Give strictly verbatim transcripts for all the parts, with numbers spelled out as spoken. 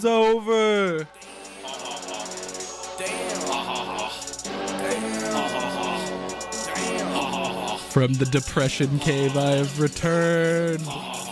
over. From the depression cave I have returned.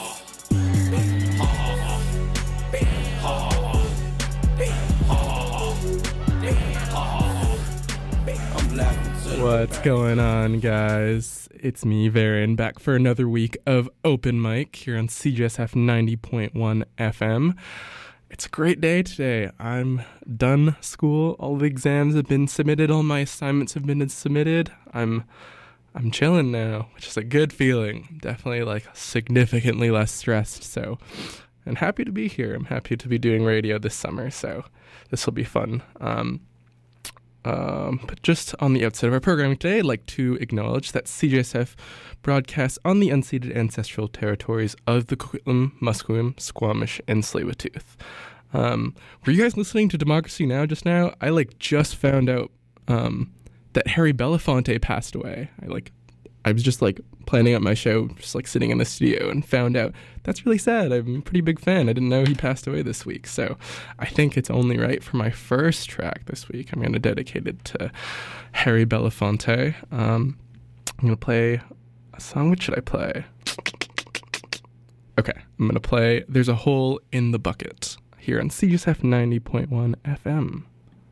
What's going on, guys? It's me, Varen, back for another week of Open Mic here on C J S F ninety point one F M. It's a great day today. I'm done school. All the exams have been submitted. All my assignments have been submitted. I'm I'm chilling now, which is a good feeling. Definitely like significantly less stressed. So I'm happy to be here. I'm happy to be doing radio this summer. So this will be fun. Um, Um, but just on the outset of our programming today, I'd like to acknowledge that C J S F broadcasts on the unceded ancestral territories of the Coquitlam, Musqueam, Squamish, and Tsleil-Waututh. Um, were you guys listening to Democracy Now! Just now? I, like, just found out, um, that Harry Belafonte passed away. I, like, I was just, like, planning out my show, just, like, sitting in the studio and found out that's really sad. I'm a pretty big fan. I didn't know he passed away this week. So I think it's only right for my first track this week. I'm going to dedicate it to Harry Belafonte. Um, I'm going to play a song. What should I play? Okay, I'm going to play There's a Hole in the Bucket here on C J S F ninety point one F M.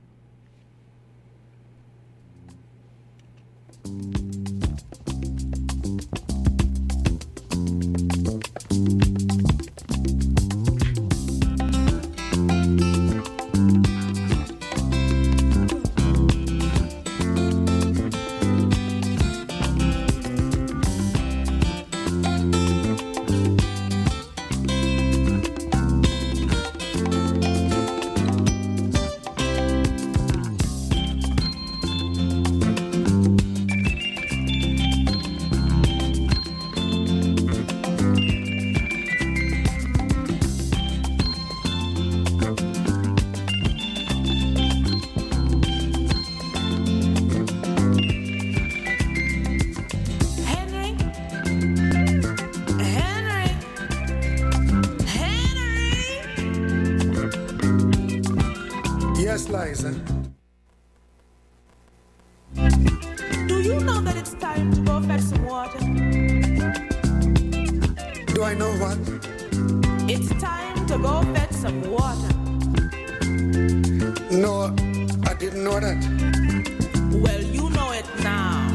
Liza. Do you know that it's time to go fetch some water? Do I know what? It's time to go fetch some water. No, I didn't know that. Well, you know it now.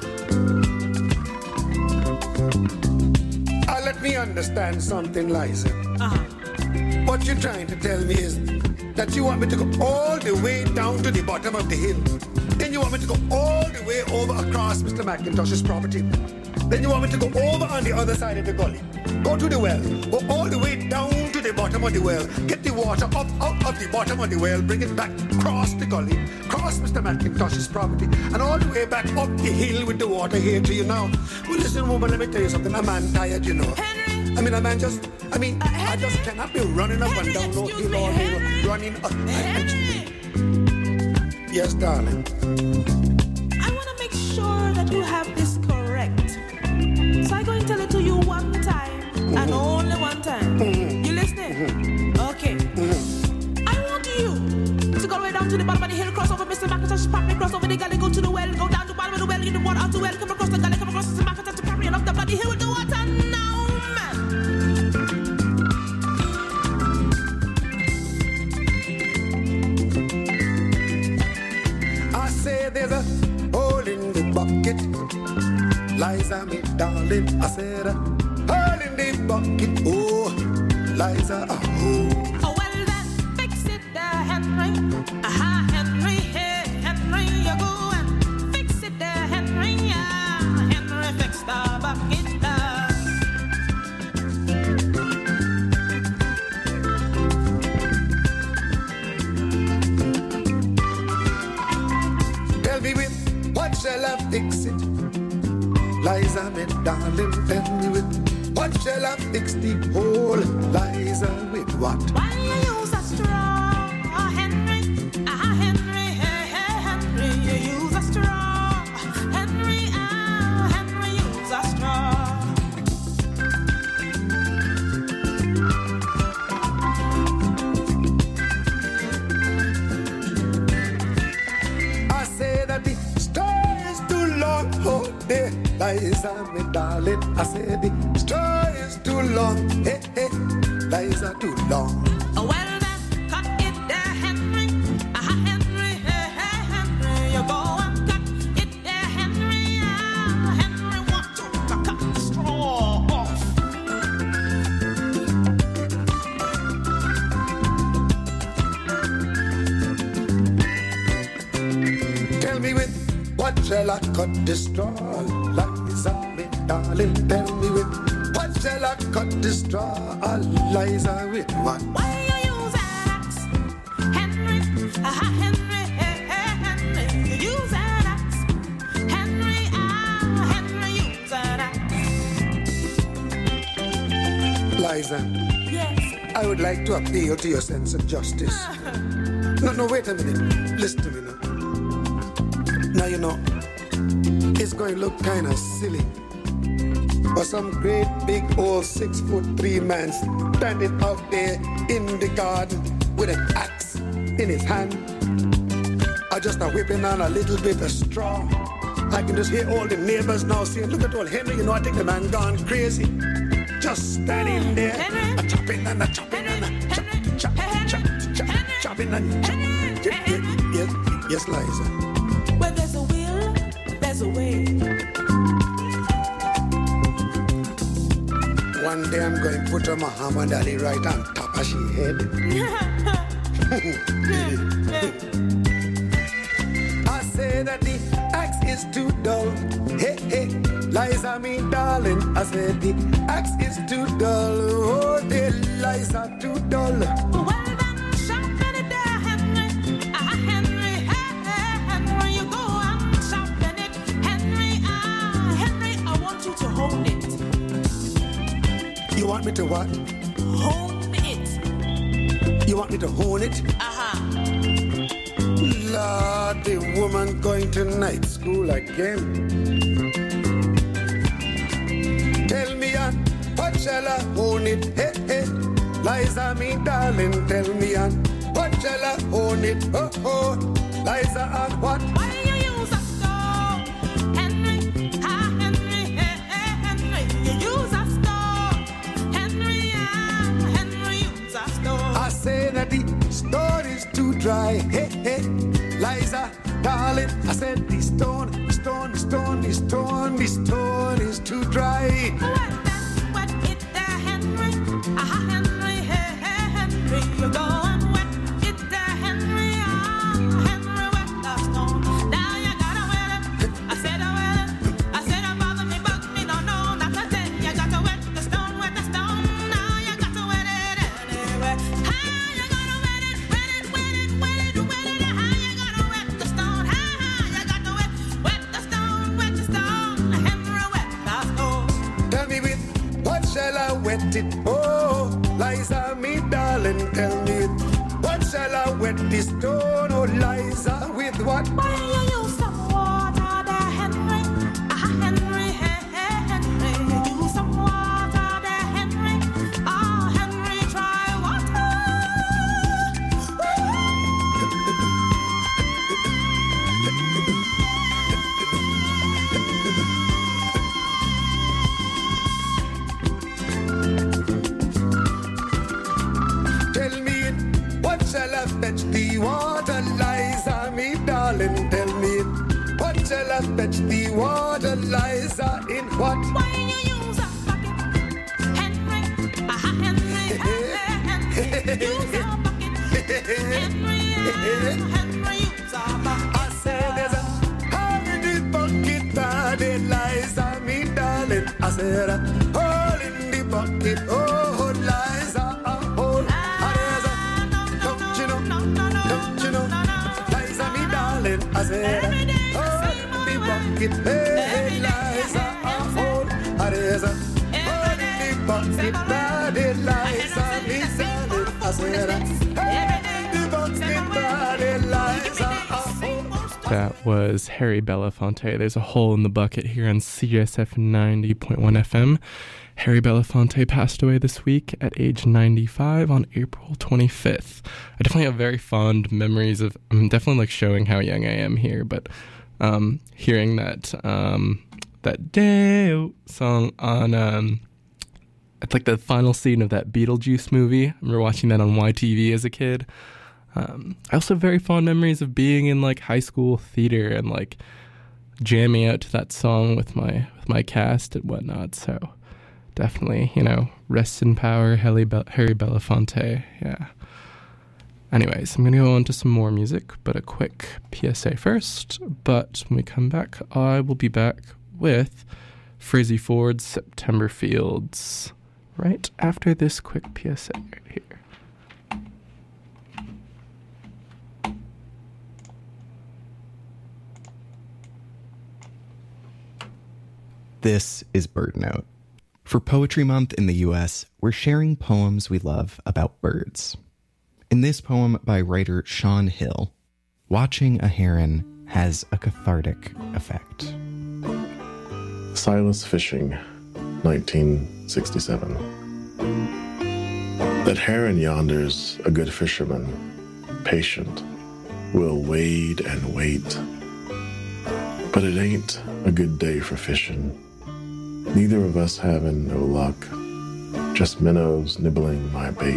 Uh, let me understand something, Liza. Uh-huh. What you're trying to tell me is that you want me to go all the way down to the bottom of the hill. Then you want me to go all the way over across Mister McIntosh's property. Then you want me to go over on the other side of the gully. Go to the well. Go all the way down to the bottom of the well. Get the water up out of the bottom of the well. Bring it back, cross the gully, cross Mister McIntosh's property, and all the way back up the hill with the water here to you now. Well, listen, woman, let me tell you something. A man tired, you know. Henry. I mean, a man just... I mean, uh, I just cannot be running up Henry, and down no hill all day, running up. Henry! Yes, darling. I want to make sure that you have this correct. So I'm going to tell it to you one time, mm-hmm. and only one time. Mm-hmm. You listening? Mm-hmm. Okay. Mm-hmm. I want you to go all the way down to the bottom of the hill, cross over Mister McIntosh's property, cross over the gully, go to the well, go down to the bottom of the well, get the water out the well, come across the gully, come across Mister McIntosh's property, and up the bloody hill with the water now. There's a hole in the bucket, Liza, me darling. I said a hole in the bucket, oh, Liza, a hole. Oh, well then, fix it there, Henry. Aha, Henry, hey, Henry, you go and fix it there, Henry. Yeah, Henry, fix the bucket there. What shall I fix it? Liza, me darling, tell me with what shall I fix the hole? Liza, with what? Why you use a straw, Henry? Ah, Henry, hey, hey, Henry, you use a straw. Henry, ah, Henry, use a straw. Liza, me darling, I said the story is too long. Hey, hey, Liza, too long. Oh, well, then, cut it there, Henry. Ah, Henry, hey, hey, Henry. You go and cut it there, Henry. Ah, Henry, want to, to cut the straw off. Tell me with what shall I cut the straw? Liza, me darling, tell me with what shall I cut the straw? Liza, with what? Why you use an axe, Henry? Ah, Henry, hey, hey, Henry. You use an axe, Henry. Ah, Henry, use an axe. Liza, Yes. I would like to appeal to your sense of justice. No, no, wait a minute. Listen to me now. Now, you know, it's going to look kind of silly for some great big old six foot three man standing out there in the garden with an axe in his hand, or just a whipping on a little bit of straw. I can just hear all the neighbors now saying, look at old Henry, you know, I think the man gone crazy. Just standing there, a chopping and a chopping and a chopping, chopping, chopping, chopping, chopping and chopping. Yes, yes, Liza. Where there's a will, there's a way. One day I'm going to put a Muhammad Ali right on top of she head. I say that the axe is too dull. Hey, hey, Liza, me darling. I said the axe is too dull. Oh, the Liza, too dull. Well then, sharpen it there, Henry. Ah, Henry, hey, hey, Henry. You go and sharpen it, Henry. Ah, Henry, I want you to hold it. You want me to what? Hold it. You want me to hone it? Uh-huh. Lord, the woman going to night school again. Tell me on what shall I hone it? Hey, hey, Liza, me darling, tell me on what shall I hone it? Oh, oh, Liza, on what? Why you use a stone, Henry? Ah, Henry, hey, hey, Henry. You use a stone, Henry. Ah, Henry, use a stone. I say that the stone is too dry. Hey, hey, Liza, darling, I said the stone, the stone, the stone, the stone, the stone is too dry. Well then, wet it there, Henry. Ah, Henry, hey, hey, Henry. You go and wet it there, Henry. Ah, Henry, wet the stone. Now you gotta wet it. I said I wet it. I said I bother me, bug me, don't know not to tell. You gotta wet the stone, wet the stone. Now you gotta wet it anyway. Ah, you gotta wet it, wet it, wet it, wet it, wet it. Ah, you gotta wet the stone. Ah, you gotta wet, wet the stone, wet the stone. Henry, wet the stone. Tell me with what shall I wet it? Oh, Liza, me darling, tell me with what shall I wet this stone? Oh, Liza, with what? Why you use some water there, Henry? Ah, Henry, hey, hey, Henry. You use some water there, Henry. Ah, Henry, try water. Tell me what shall I fetch the water, Liza, me darling, tell me what shall I fetch the water, Liza, in what? Why you use a bucket, Henry? Ah, Henry, hey, hey, Henry. Use a bucket, Henry. Ah, Henry, use a bucket. I say there's a hole in the bucket, bad Liza, me darling. I said a hole in the bucket, oh, Liza, a hole. Ah, there's a, don't you know, don't you know, Liza, me darling. I said a hole in the bucket, hey, Liza, a hole. Ah, there's a hole in the bucket, bad Liza, me darling. I said a hole in the bucket, bad Liza, a hole. That was Harry Belafonte. There's a hole in the bucket here on C J S F ninety point one F M. Harry Belafonte passed away this week at age ninety-five on April twenty-fifth. I definitely have very fond memories of, I'm definitely like showing how young I am here, but um, hearing that um, that Day-O song on, um, it's like the final scene of that Beetlejuice movie. I remember watching that on Y T V as a kid. Um, I also have very fond memories of being in like high school theater and like jamming out to that song with my with my cast and whatnot. So definitely, you know, rest in power, Harry, Be- Harry Belafonte. Yeah. Anyways, I'm going to go on to some more music, but a quick P S A first. But when we come back, I will be back with Frizzy Ford's September Fields right after this quick P S A right here. This is BirdNote. For Poetry Month in the U S, we're sharing poems we love about birds. In this poem by writer Sean Hill, watching a heron has a cathartic effect. Silas Fishing, nineteen sixty-seven. That heron yonder's a good fisherman, patient, will wade and wait. But it ain't a good day for fishing. Neither of us having no luck, just minnows nibbling my bait.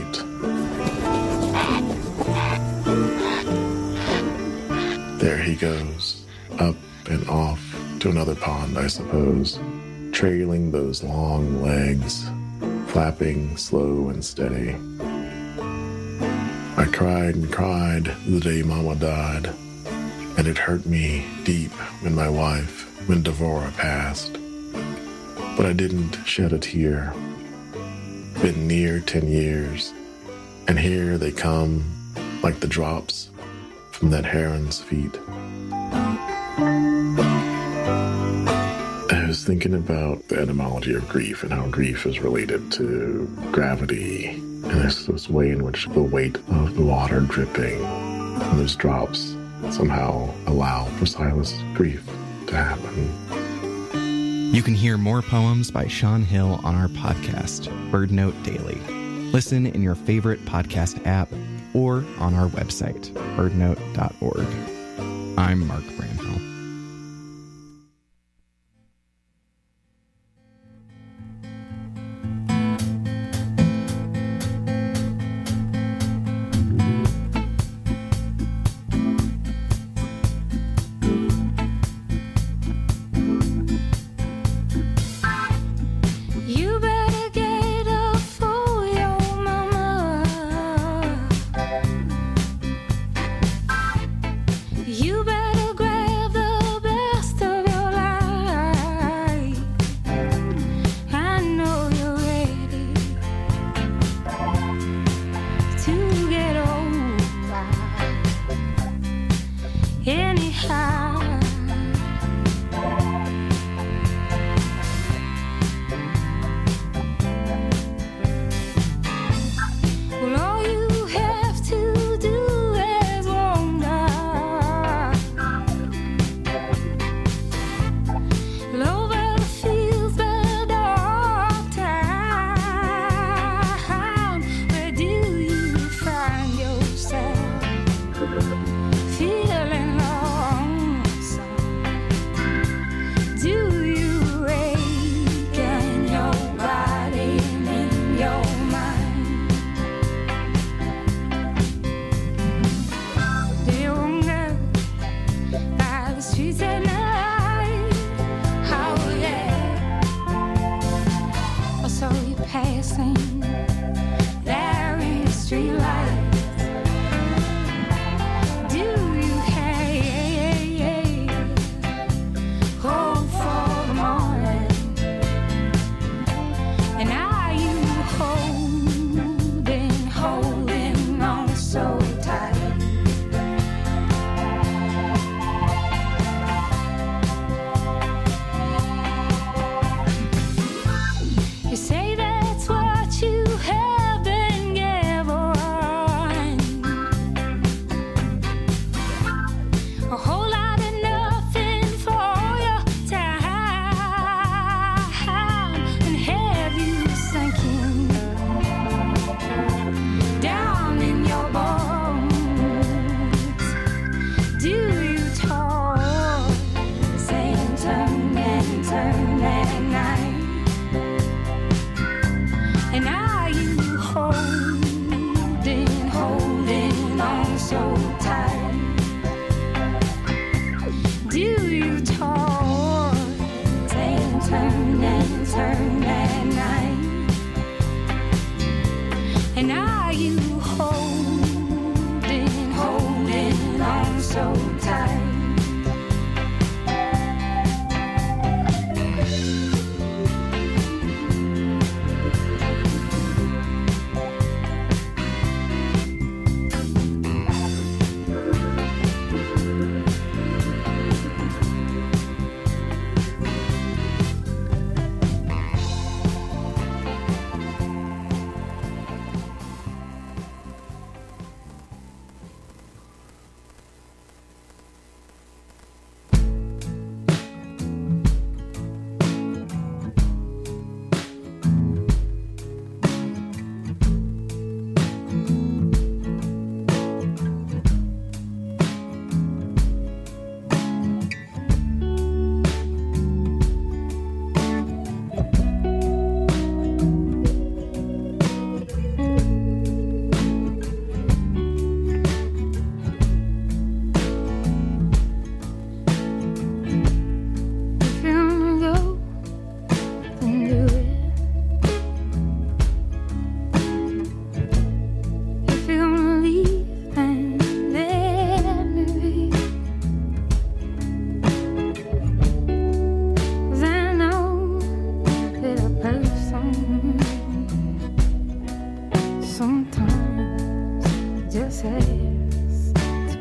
There he goes, up and off to another pond, I suppose, trailing those long legs, flapping slow and steady. I cried and cried the day Mama died, and it hurt me deep when my wife, when Devora passed. But I didn't shed a tear. Been near ten years, and here they come like the drops from that heron's feet. I was thinking about the etymology of grief and how grief is related to gravity, and it's this way in which the weight of the water dripping and those drops somehow allow for Silas' grief to happen. You can hear more poems by Sean Hill on our podcast, BirdNote Daily. Listen in your favorite podcast app or on our website, bird note dot org. I'm Mark Bramhill. You better get up for your mama. You better grab the best of your life. I know you're ready to get over. Anyhow. Well, all you have to do is wander over the fields, the dark town. Where do you find yourself feeling long?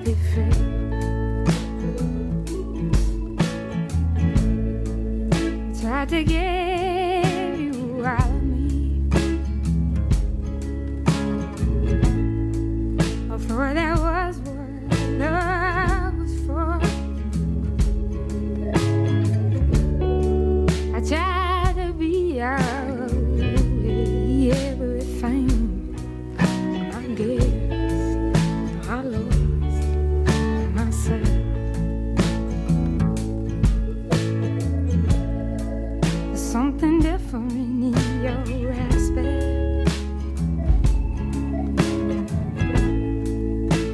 be free. Tried to get you out of me. For that was what love was for. I tried to be out everything. I guess I lost myself. There's something different in your aspect.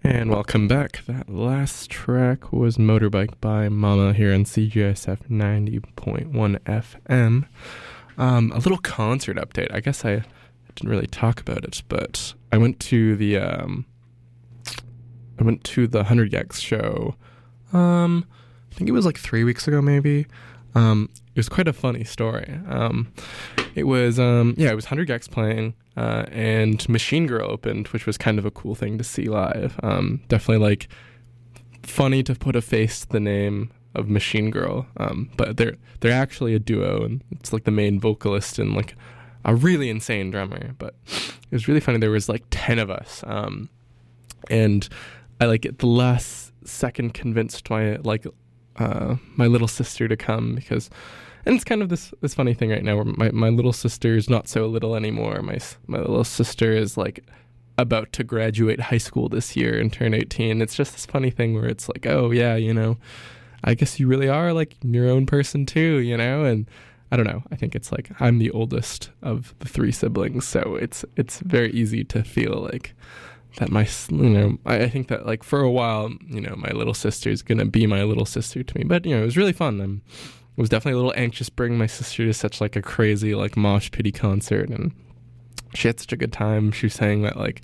And welcome back. That last track was Motorbike by Mama here on C J S F ninety point one F M. Um, a little concert update. I guess I didn't really talk about it, but I went to the um, I went to the one hundred Gex show. Um, I think it was like three weeks ago, maybe. Um, it was quite a funny story. Um, it was um, yeah, it was one hundred Gex playing. Uh, and Machine Girl opened, which was kind of a cool thing to see live. Um, definitely, like, funny to put a face to the name of Machine Girl. Um, but they're they're actually a duo, and it's like the main vocalist and like a really insane drummer. But it was really funny. There was like ten of us, um, and I like at the last second convinced my like uh, my little sister to come because. And it's kind of this, this funny thing right now where my, my little sister is not so little anymore. My my little sister is like about to graduate high school this year and turn eighteen. It's just this funny thing where it's like, oh yeah, you know, I guess you really are like your own person too, you know? And I don't know. I think it's like I'm the oldest of the three siblings, so it's it's very easy to feel like that my, you know, I, I think that like for a while, you know, my little sister is going to be my little sister to me. But, you know, it was really fun. I'm I was definitely a little anxious bringing my sister to such like a crazy like mosh pity concert, and she had such a good time. She was saying that like,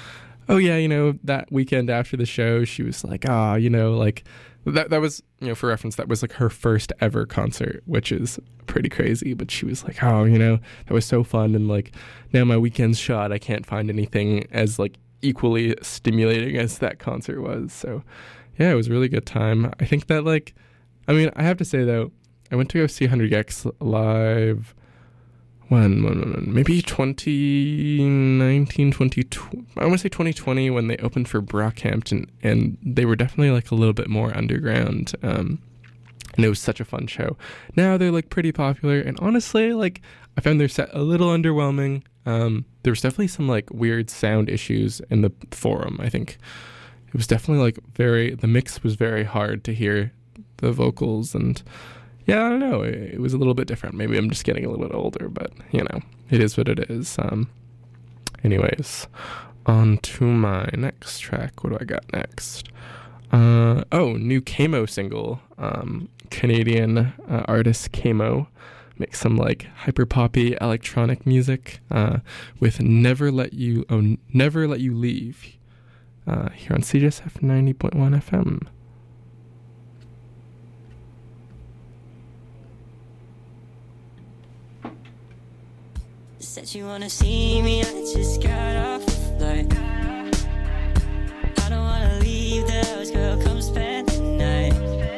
oh yeah, you know, that weekend after the show, she was like, ah, you know, like that that was, you know, for reference, that was like her first ever concert, which is pretty crazy. But she was like, oh, you know, that was so fun, and like now my weekend's shot. I can't find anything as like equally stimulating as that concert was. So yeah, it was a really good time. I think that like, I mean, I have to say though, I went to go see one hundred Gex live when, when, when maybe twenty nineteen, twenty twenty, I want to say twenty twenty when they opened for Brockhampton, and they were definitely like a little bit more underground. Um, and it was such a fun show. Now they're like pretty popular, and honestly, like I found their set a little underwhelming. Um, there was definitely some like weird sound issues in the forum. I think it was definitely like very, the mix was very hard to hear the vocals, and yeah, I don't know. It, it was a little bit different. Maybe I'm just getting a little bit older, but, you know, it is what it is. Um, anyways, on to my next track. What do I got next? Uh, oh, new Camo single. Um, Canadian uh, artist Camo makes some, like, hyper-poppy electronic music uh, with Never Let You, oh, Never Let You Leave uh, here on C J S F ninety point one F M. Said you wanna see me, I just got off the flight. I don't wanna leave the house, girl, come spend the night.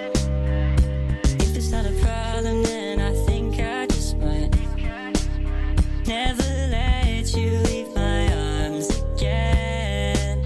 If it's not a problem, then I think I just might never let you leave my arms again.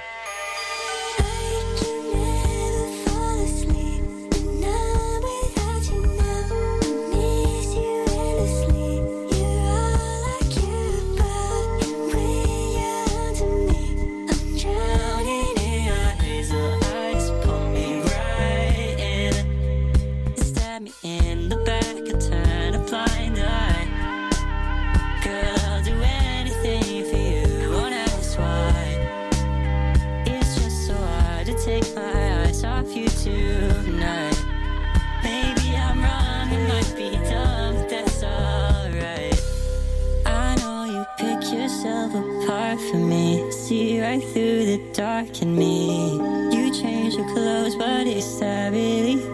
I can never fall asleep, and I'm without you now. I miss you endlessly. You're all I care about, and when you're onto me, I'm drowning in your hazel eyes. Pull me right in, stab me in the back and turn a blind eye. Girl, I'll do anything for you, won't ask why. It's just so hard to take my eyes off you tonight. Maybe I'm wrong, it might be dumb, but that's alright. I know you pick yourself apart for me, see right through the dark in me. You change your clothes, but is that really